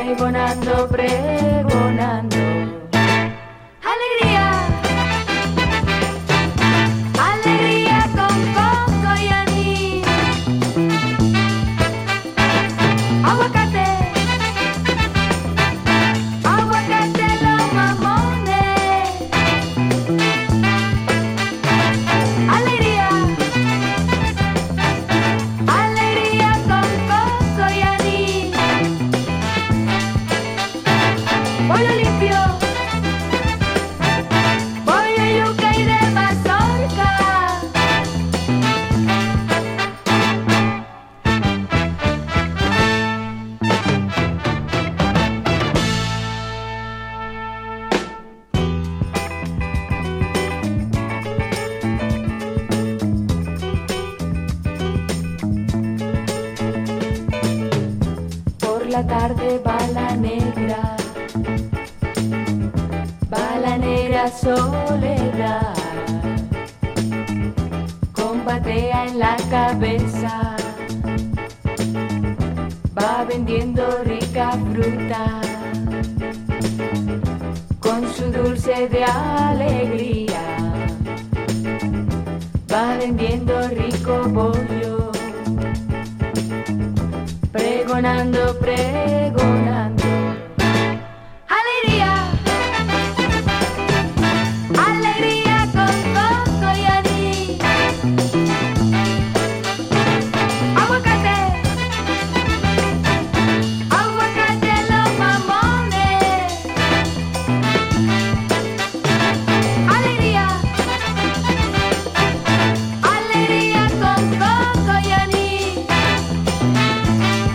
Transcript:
pregonando, pregonando. ¡Alegría! ¡Alegría con coco y anís! ¡Aguacate! ¡Aguacate los mamones! ¡Alegría! ¡Alegría con coco y anís! ¡Pollo limpio! ¡Pollo, yuca y de mazorca! Por la tarde va la negra soledad, con batea en la cabeza, va vendiendo rica fruta, con su dulce de alegría, va vendiendo rico pollo, pregonando, pregonando.